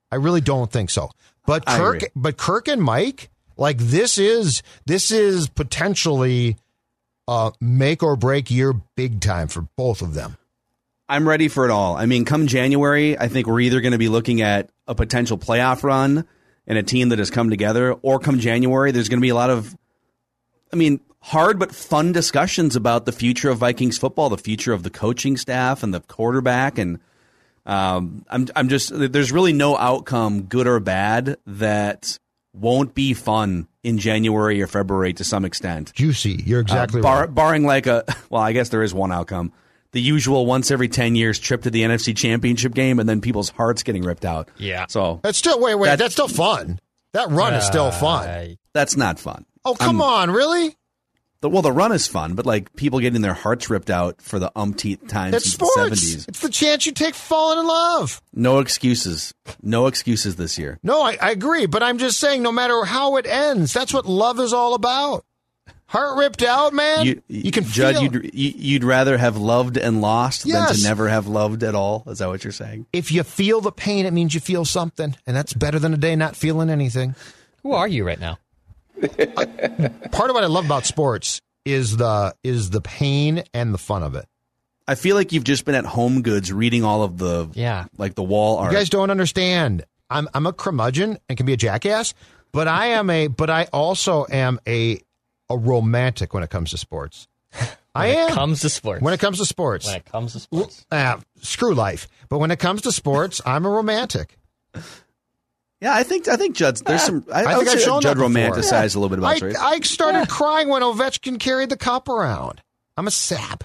[SPEAKER 7] I really don't think so. But
[SPEAKER 5] I
[SPEAKER 7] Kirk,
[SPEAKER 5] agree.
[SPEAKER 7] but Kirk and Mike, like this is this is potentially a make or break year, big time for both of them.
[SPEAKER 5] I'm ready for it all. I mean, come January, I think we're either going to be looking at a potential playoff run and a team that has come together, or come January, there's going to be a lot of, I mean, hard but fun discussions about the future of Vikings football, the future of the coaching staff and the quarterback, and um, I'm I'm just there's really no outcome, good or bad, that won't be fun in January or February to some extent.
[SPEAKER 7] Juicy, you're exactly
[SPEAKER 5] uh, bar,
[SPEAKER 7] right.
[SPEAKER 5] Barring like a, well, I guess there is one outcome. The usual once every ten years trip to the N F C Championship game and then people's hearts getting ripped out.
[SPEAKER 6] Yeah.
[SPEAKER 5] So
[SPEAKER 7] That's still wait, wait.
[SPEAKER 5] That's-
[SPEAKER 7] That's, still fun. That run is still fun.
[SPEAKER 6] Uh,
[SPEAKER 5] that's not fun.
[SPEAKER 7] Oh, come on, really?
[SPEAKER 5] The, well, the run is fun, but like people getting their hearts ripped out for the umpteenth time
[SPEAKER 7] It's
[SPEAKER 5] since
[SPEAKER 7] sports.
[SPEAKER 5] the seventies.
[SPEAKER 7] It's the chance you take falling in love.
[SPEAKER 5] No excuses. No excuses this year.
[SPEAKER 7] No, I, I agree, but I'm just saying, no matter how it ends, that's what love is all about. Heart ripped out, man. You, you can
[SPEAKER 5] Judd,
[SPEAKER 7] feel.
[SPEAKER 5] you'd, you- you'd rather have loved and lost than
[SPEAKER 7] Yes.
[SPEAKER 5] to never have loved at all? Is that what you're saying?
[SPEAKER 7] If you feel the pain, it means you feel something, and that's better than a day not feeling anything.
[SPEAKER 6] Who are you right now?
[SPEAKER 7] Part of what I love about sports is the is the pain and the fun of it.
[SPEAKER 5] I feel like you've just been at Home Goods reading all of the
[SPEAKER 6] Yeah.
[SPEAKER 5] like the wall art.
[SPEAKER 7] You guys don't understand. I'm I'm a curmudgeon and can be a jackass, but I am a but I also am a a romantic when it comes to sports. I
[SPEAKER 6] When
[SPEAKER 7] am
[SPEAKER 6] it comes to sports.
[SPEAKER 7] when it comes to sports.
[SPEAKER 6] When it comes to sports.
[SPEAKER 7] Ah, screw life. But when it comes to sports, I'm a romantic.
[SPEAKER 5] Yeah, I think I think Judd's there's some. I,
[SPEAKER 7] I
[SPEAKER 5] I,
[SPEAKER 7] think
[SPEAKER 5] would
[SPEAKER 7] I've
[SPEAKER 5] say
[SPEAKER 7] shown
[SPEAKER 5] Judd
[SPEAKER 7] that before.
[SPEAKER 5] romanticized a little bit about
[SPEAKER 7] I,
[SPEAKER 5] this race.
[SPEAKER 7] I started crying when Ovechkin carried the cup around. I'm a sap.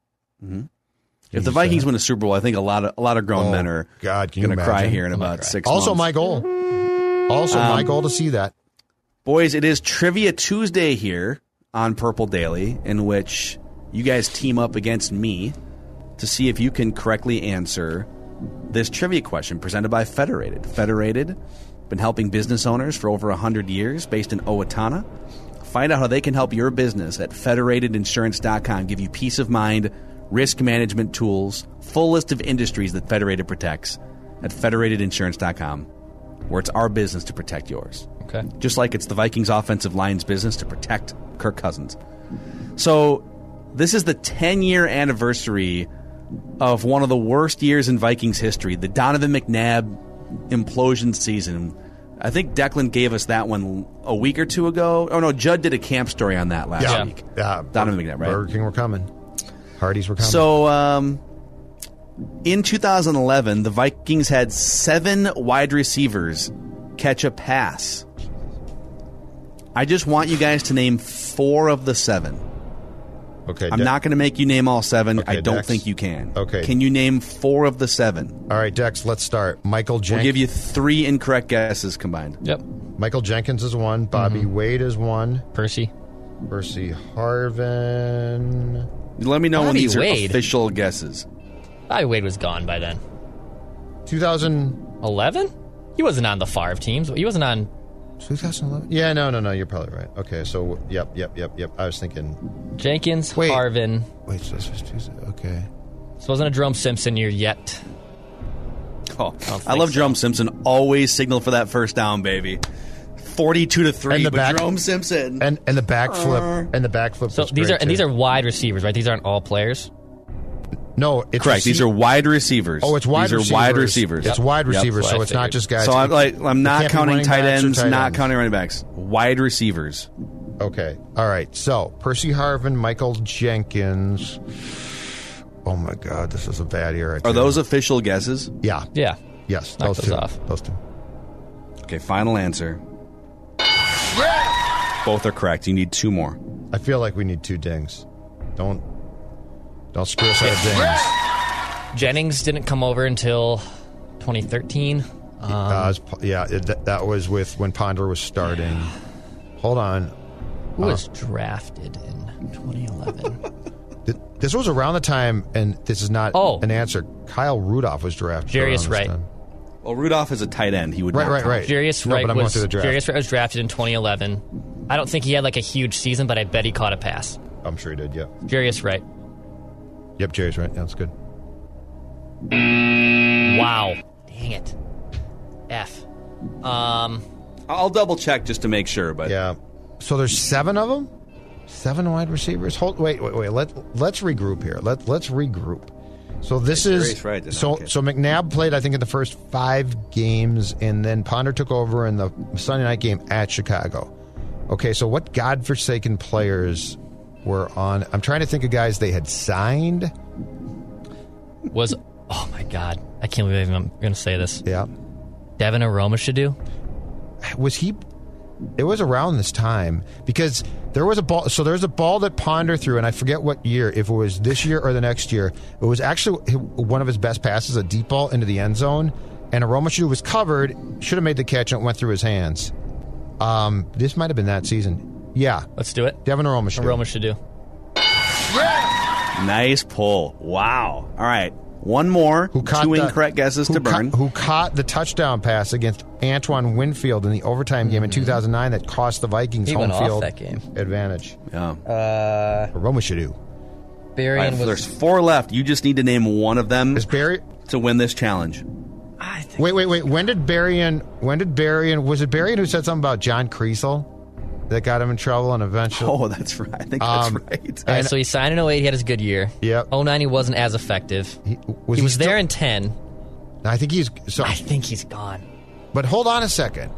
[SPEAKER 5] If the Vikings win a Super Bowl, I think a lot of a lot of grown
[SPEAKER 7] Oh,
[SPEAKER 5] men are
[SPEAKER 7] God, can you
[SPEAKER 5] going to cry
[SPEAKER 7] imagine?
[SPEAKER 5] here in about six
[SPEAKER 7] Also,
[SPEAKER 5] months.
[SPEAKER 7] my goal. Also, my
[SPEAKER 5] Um,
[SPEAKER 7] goal to see that.
[SPEAKER 5] Boys, it is Trivia Tuesday here on Purple Daily, in which you guys team up against me to see if you can correctly answer this trivia question presented by Federated. Federated, been helping business owners for over one hundred years, based in Owatonna. Find out how they can help your business at federated insurance dot com. Give you peace of mind, risk management tools, full list of industries that Federated protects at federated insurance dot com, where it's our business to protect yours.
[SPEAKER 6] Okay.
[SPEAKER 5] Just like it's the Vikings offensive line's business to protect Kirk Cousins. So this is the ten-year anniversary of one of the worst years in Vikings history, the Donovan McNabb implosion season. I think Declan gave us that one a week or two ago. Oh, no, Judd did a camp story on that last
[SPEAKER 7] Yeah.
[SPEAKER 5] week.
[SPEAKER 7] Yeah.
[SPEAKER 5] Donovan McNabb, right?
[SPEAKER 7] Burger King were coming. Hardee's were coming.
[SPEAKER 5] So, um, in two thousand eleven, the Vikings had seven wide receivers catch a pass. I just want you guys to name four of the seven.
[SPEAKER 7] okay,
[SPEAKER 5] I'm
[SPEAKER 7] De-
[SPEAKER 5] not going to make you name all seven.
[SPEAKER 7] Okay,
[SPEAKER 5] I don't
[SPEAKER 7] Dex.
[SPEAKER 5] think you can.
[SPEAKER 7] Okay.
[SPEAKER 5] Can you name four of the seven?
[SPEAKER 7] All right, Dex, let's start. Michael
[SPEAKER 5] We'll
[SPEAKER 7] Jenkins.
[SPEAKER 5] give you three incorrect guesses combined.
[SPEAKER 6] Yep.
[SPEAKER 7] Michael Jenkins is one. Bobby
[SPEAKER 5] Mm-hmm.
[SPEAKER 7] Wade is one.
[SPEAKER 6] Percy.
[SPEAKER 7] Percy Harvin.
[SPEAKER 5] Let me know when
[SPEAKER 6] Bobby
[SPEAKER 5] these are
[SPEAKER 6] Wade.
[SPEAKER 5] official guesses.
[SPEAKER 6] Bobby Wade was gone by then.
[SPEAKER 7] two thousand,
[SPEAKER 6] eleven? He wasn't on the Favre teams. He wasn't on.
[SPEAKER 7] twenty eleven? Yeah, no, no, no. You're probably right. Okay, so, yep, yep, yep, yep. I was thinking,
[SPEAKER 6] Jenkins,
[SPEAKER 7] Wait.
[SPEAKER 6] Harvin.
[SPEAKER 7] wait, so this was Tuesday. Okay.
[SPEAKER 6] This wasn't a Jerome Simpson year yet.
[SPEAKER 5] Oh, I,
[SPEAKER 6] think
[SPEAKER 5] love
[SPEAKER 6] so.
[SPEAKER 5] Jerome Simpson. Always signal for that first down, baby. Forty-two to three.
[SPEAKER 7] And the
[SPEAKER 5] But
[SPEAKER 7] back-
[SPEAKER 5] Jerome Simpson.
[SPEAKER 7] And and the backflip. And the backflip
[SPEAKER 6] So
[SPEAKER 7] was
[SPEAKER 6] these
[SPEAKER 7] great,
[SPEAKER 6] are and these
[SPEAKER 7] too.
[SPEAKER 6] are wide receivers, right? These aren't all players.
[SPEAKER 7] No, it's
[SPEAKER 5] Correct. These are wide receivers.
[SPEAKER 7] Oh, it's wide
[SPEAKER 5] These
[SPEAKER 7] receivers.
[SPEAKER 5] are wide receivers.
[SPEAKER 7] It's wide
[SPEAKER 5] Yep.
[SPEAKER 7] receivers,
[SPEAKER 6] That's
[SPEAKER 7] so
[SPEAKER 6] what I
[SPEAKER 7] it's not
[SPEAKER 6] figured.
[SPEAKER 7] just guys.
[SPEAKER 5] So I'm like, I'm
[SPEAKER 7] It
[SPEAKER 5] not
[SPEAKER 7] can't be
[SPEAKER 5] counting
[SPEAKER 7] running
[SPEAKER 5] tight
[SPEAKER 7] backs or
[SPEAKER 5] ends,
[SPEAKER 7] tight
[SPEAKER 5] not
[SPEAKER 7] ends.
[SPEAKER 5] counting running backs. Wide receivers.
[SPEAKER 7] Okay. All right. So Percy Harvin, Michael Jenkins. Oh my God, this is a bad year. I tell
[SPEAKER 5] Are
[SPEAKER 7] you.
[SPEAKER 5] those official guesses?
[SPEAKER 7] Yeah.
[SPEAKER 6] Yeah.
[SPEAKER 7] Yes.
[SPEAKER 6] Knock
[SPEAKER 7] Those
[SPEAKER 6] those
[SPEAKER 7] two.
[SPEAKER 6] off.
[SPEAKER 7] Those two.
[SPEAKER 5] Okay, final answer. Both are correct. You need two more.
[SPEAKER 7] I feel like we need two dings. Don't don't screw us out of dings.
[SPEAKER 6] Jennings didn't come over until twenty thirteen. Um,
[SPEAKER 7] Uh, it's po- yeah, it, that, that was with when Ponder was starting. Hold on.
[SPEAKER 6] who was drafted in twenty eleven?
[SPEAKER 7] Th- This was around the time, and this is not
[SPEAKER 6] Oh.
[SPEAKER 7] an answer. Kyle Rudolph was drafted.
[SPEAKER 6] Jarius
[SPEAKER 7] around this
[SPEAKER 6] Wright.
[SPEAKER 7] time.
[SPEAKER 5] Well, Rudolph is a tight end. He would
[SPEAKER 7] Right,
[SPEAKER 5] not
[SPEAKER 7] right,
[SPEAKER 5] count.
[SPEAKER 7] right.
[SPEAKER 6] Jarius
[SPEAKER 7] No,
[SPEAKER 6] Wright
[SPEAKER 7] but I'm going
[SPEAKER 6] was
[SPEAKER 7] through the draft.
[SPEAKER 6] Jarius Wright was drafted in twenty eleven. I don't think he had like a huge season, but I bet he caught a pass.
[SPEAKER 7] I'm sure he did. Yep.
[SPEAKER 6] Jarius Wright.
[SPEAKER 7] Yep. Jarius Wright. Yeah, that's good.
[SPEAKER 6] Wow. Dang it. F. Um,
[SPEAKER 5] I'll double check just to make sure. But
[SPEAKER 7] Yeah. So there's seven of them? Seven wide receivers? Hold, wait, wait, wait. Let, let's regroup here. Let, let's regroup. So this is
[SPEAKER 5] right, then.
[SPEAKER 7] so
[SPEAKER 5] Okay.
[SPEAKER 7] so McNabb played, I think, in the first five games, and then Ponder took over in the Sunday night game at Chicago. Okay, so what godforsaken players were on? I'm trying to think of guys they had signed.
[SPEAKER 6] was, oh my God. I can't believe I'm going to say this.
[SPEAKER 7] Yeah.
[SPEAKER 6] Devin Aromashodu?
[SPEAKER 7] Was he? It was around this time because there was a ball. So there's a ball that Ponder threw, and I forget what year, if it was this year or the next year. It was actually one of his best passes, a deep ball into the end zone, and Aromashodu was covered, should have made the catch, and it went through his hands. Um, this might have been that season. Yeah.
[SPEAKER 6] Let's do it.
[SPEAKER 7] Devin Aromashodu.
[SPEAKER 6] Aromashodu.
[SPEAKER 5] nice pull. Wow. All right. One more.
[SPEAKER 7] Who caught
[SPEAKER 5] Two
[SPEAKER 7] the-
[SPEAKER 5] incorrect guesses
[SPEAKER 7] who
[SPEAKER 5] to burn.
[SPEAKER 7] Ca- who caught the touchdown pass against Antoine Winfield in the overtime game in two thousand nine that cost the Vikings
[SPEAKER 6] He
[SPEAKER 7] home
[SPEAKER 6] went off
[SPEAKER 7] field
[SPEAKER 6] that game.
[SPEAKER 7] advantage.
[SPEAKER 5] yeah.
[SPEAKER 6] Uh,
[SPEAKER 7] Aromashodu.
[SPEAKER 5] All right,
[SPEAKER 6] Berrien was.
[SPEAKER 5] there's four left. You just need to name one of them
[SPEAKER 7] Is Barry?
[SPEAKER 5] to win this challenge.
[SPEAKER 6] I think
[SPEAKER 7] Wait, wait, wait. When did Berrien? When did Berrien? Was it Berrien who said something about John Creasel that got him in trouble and eventually?
[SPEAKER 5] Oh, that's right. I think that's
[SPEAKER 7] Um,
[SPEAKER 5] right.
[SPEAKER 6] All right,
[SPEAKER 7] and-
[SPEAKER 6] so he signed in oh eight. He had his good year.
[SPEAKER 7] Yep.
[SPEAKER 6] oh nine, he wasn't as effective.
[SPEAKER 7] He, was
[SPEAKER 6] he was
[SPEAKER 7] still-
[SPEAKER 6] there in ten.
[SPEAKER 7] I think he's so.
[SPEAKER 6] I think he's gone.
[SPEAKER 7] But hold on a second.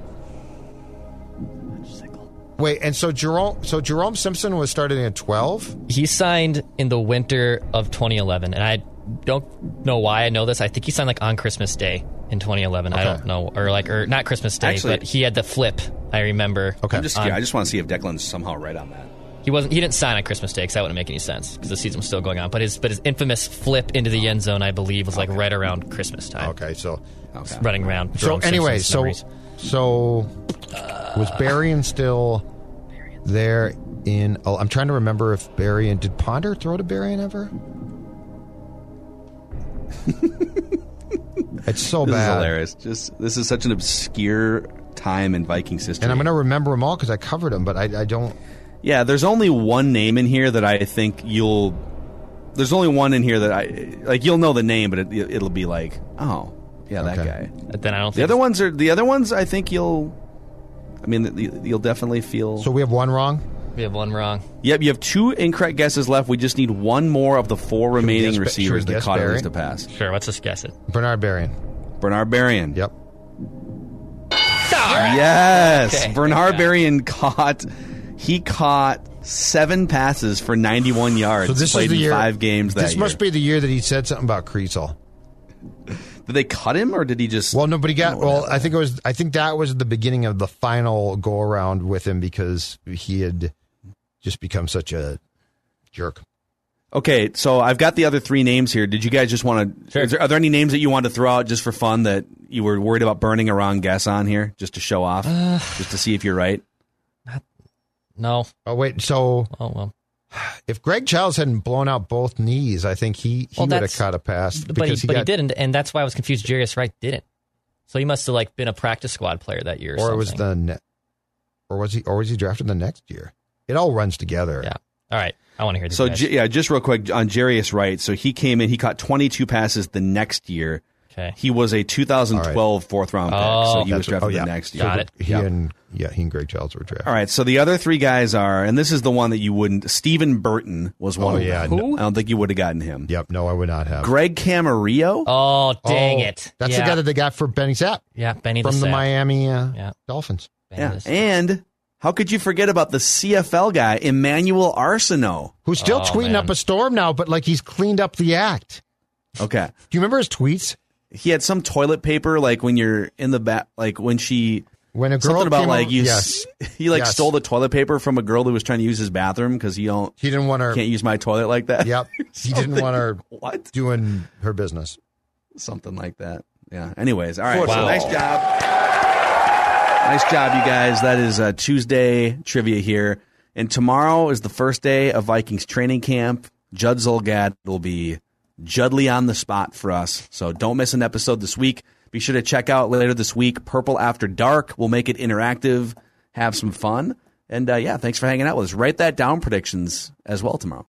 [SPEAKER 7] Wait, and so Jerome, so Jerome Simpson was starting at twelve.
[SPEAKER 6] He signed in the winter of twenty eleven, and I don't know why I know this. I think he signed like on Christmas Day in twenty eleven. I
[SPEAKER 7] Okay.
[SPEAKER 6] don't know, or like, or not Christmas Day,
[SPEAKER 5] Actually-
[SPEAKER 6] but he had the flip. I remember.
[SPEAKER 7] Okay.
[SPEAKER 5] I'm just,
[SPEAKER 6] on-
[SPEAKER 5] yeah, I just want to see if Declan's somehow right on that.
[SPEAKER 6] He wasn't. He didn't sign on Christmas Day because that wouldn't make any sense because the season was still going on. But his but his infamous flip into the end zone, I believe, was like right around Christmas time.
[SPEAKER 7] Okay, so
[SPEAKER 5] Okay.
[SPEAKER 6] Running around.
[SPEAKER 7] so
[SPEAKER 6] Jerome
[SPEAKER 7] anyway,
[SPEAKER 6] Simpson's
[SPEAKER 7] so
[SPEAKER 6] memories.
[SPEAKER 7] so was Berrien still there in? Oh, I'm trying to remember if Berrien did Ponder throw to Berrien ever. It's so
[SPEAKER 5] This is
[SPEAKER 7] bad.
[SPEAKER 5] hilarious. Just this is such an obscure time in Vikings history.
[SPEAKER 7] And I'm going to remember them all because I covered them, but I, I don't.
[SPEAKER 5] Yeah, there's only one name in here that I think you'll. There's only one in here that I like. You'll know the name, but it, it'll be like, oh, yeah, that
[SPEAKER 7] Okay.
[SPEAKER 5] guy.
[SPEAKER 6] But then I don't
[SPEAKER 5] The
[SPEAKER 6] think
[SPEAKER 5] other ones are the other ones. I think you'll. I mean, you'll definitely feel.
[SPEAKER 7] So we have one wrong.
[SPEAKER 6] we have one wrong.
[SPEAKER 5] Yep, you have two incorrect guesses left. We just need one more of the four remaining
[SPEAKER 7] guess- should
[SPEAKER 5] receivers
[SPEAKER 7] we
[SPEAKER 5] that
[SPEAKER 7] guess
[SPEAKER 5] caught at
[SPEAKER 7] Barry?
[SPEAKER 5] least a pass.
[SPEAKER 6] Sure, let's just guess it.
[SPEAKER 7] Bernard Berrien.
[SPEAKER 5] Bernard Berrien.
[SPEAKER 7] Yep.
[SPEAKER 5] Yes,
[SPEAKER 6] Okay,
[SPEAKER 5] Bernard
[SPEAKER 6] thank God.
[SPEAKER 5] Berrien caught. He caught seven passes for ninety-one yards.
[SPEAKER 7] So this
[SPEAKER 5] played
[SPEAKER 7] is the
[SPEAKER 5] in
[SPEAKER 7] year.
[SPEAKER 5] five games that
[SPEAKER 7] This
[SPEAKER 5] year.
[SPEAKER 7] must be the year that he said something about Creasel.
[SPEAKER 5] Did they cut him or did he just?
[SPEAKER 7] Well, nobody got.
[SPEAKER 5] I don't know
[SPEAKER 7] Well,
[SPEAKER 5] what
[SPEAKER 7] I think it was. I think that was the beginning of the final go around with him because he had just become such a jerk.
[SPEAKER 5] Okay, so I've got the other three names here. Did you guys just want to?
[SPEAKER 6] Sure.
[SPEAKER 5] Is there, are there any names that you wanted to throw out just for fun that you were worried about burning a wrong guess on here, just to show off,
[SPEAKER 6] Uh.
[SPEAKER 5] just to see if you're right?
[SPEAKER 6] No.
[SPEAKER 7] Oh wait, so
[SPEAKER 6] Oh well.
[SPEAKER 7] if Greg Childs hadn't blown out both knees, I think he, he
[SPEAKER 6] Well,
[SPEAKER 7] would have
[SPEAKER 6] that's-
[SPEAKER 7] caught a pass
[SPEAKER 6] But
[SPEAKER 7] because
[SPEAKER 6] he, but he
[SPEAKER 7] got,
[SPEAKER 6] didn't, and that's why I was confused. Jarius Wright didn't. So he must have like been a practice squad player that year, or,
[SPEAKER 7] or it was
[SPEAKER 6] something.
[SPEAKER 7] the, ne- or was he, or was he drafted the next year? It all runs together.
[SPEAKER 6] Yeah. All right. I want to hear this.
[SPEAKER 5] So J- yeah, just real quick on Jarius Wright. So he came in, he caught twenty-two passes the next year.
[SPEAKER 6] Okay.
[SPEAKER 5] He was a two thousand twelve fourth round pick,
[SPEAKER 6] Oh.
[SPEAKER 5] so he was
[SPEAKER 7] That's what-
[SPEAKER 5] drafted
[SPEAKER 7] oh, yeah.
[SPEAKER 5] the next year.
[SPEAKER 6] Got it.
[SPEAKER 7] He
[SPEAKER 5] Yep.
[SPEAKER 7] and yeah, he and Greg Childs were drafted.
[SPEAKER 5] All right, so the other three guys are, and this is the one that you wouldn't. Stephen Burton was one
[SPEAKER 7] Oh,
[SPEAKER 5] of
[SPEAKER 7] yeah,
[SPEAKER 5] them.
[SPEAKER 7] no-
[SPEAKER 5] I don't think you would have gotten him.
[SPEAKER 7] Yep. No, I would not have.
[SPEAKER 5] Greg Camarillo.
[SPEAKER 6] Oh, dang
[SPEAKER 7] Oh,
[SPEAKER 6] it.
[SPEAKER 7] That's
[SPEAKER 6] yeah.
[SPEAKER 7] the guy that they got for Benny Sapp
[SPEAKER 6] Yeah, Benny
[SPEAKER 7] from
[SPEAKER 6] the
[SPEAKER 7] the
[SPEAKER 6] Sap.
[SPEAKER 7] Miami uh,
[SPEAKER 6] Yeah.
[SPEAKER 7] Dolphins.
[SPEAKER 6] Benny
[SPEAKER 5] Yeah,
[SPEAKER 6] the Sap.
[SPEAKER 5] and how could you forget about the C F L guy, Emmanuel Arsenault?
[SPEAKER 7] Who's still
[SPEAKER 6] Oh,
[SPEAKER 7] tweeting
[SPEAKER 6] man.
[SPEAKER 7] up a storm now, but like he's cleaned up the act.
[SPEAKER 5] Okay,
[SPEAKER 7] Do you remember his tweets?
[SPEAKER 5] he had some toilet paper, like when you're in the back, like when she.
[SPEAKER 7] When a girl
[SPEAKER 5] Something about
[SPEAKER 7] came
[SPEAKER 5] like
[SPEAKER 7] over-
[SPEAKER 5] you,
[SPEAKER 7] yes.
[SPEAKER 5] s- he like
[SPEAKER 7] Yes.
[SPEAKER 5] stole the toilet paper from a girl who was trying to use his bathroom because he don't
[SPEAKER 7] He didn't want her.
[SPEAKER 5] can't use my toilet like that.
[SPEAKER 7] Yep. He didn't
[SPEAKER 5] Something-
[SPEAKER 7] want her
[SPEAKER 5] What?
[SPEAKER 7] doing her business.
[SPEAKER 5] Something like that. Yeah. Anyways, all right. So
[SPEAKER 6] Wow.
[SPEAKER 5] nice job. Nice job, you guys. That is uh, Tuesday trivia here. And tomorrow is the first day of Vikings training camp. Judd Zolgad will be Judly on the spot for us. So don't miss an episode this week. Be sure to check out later this week Purple After Dark. We'll make it interactive, have some fun. And uh, yeah, thanks for hanging out with us. Write that down, predictions as well tomorrow.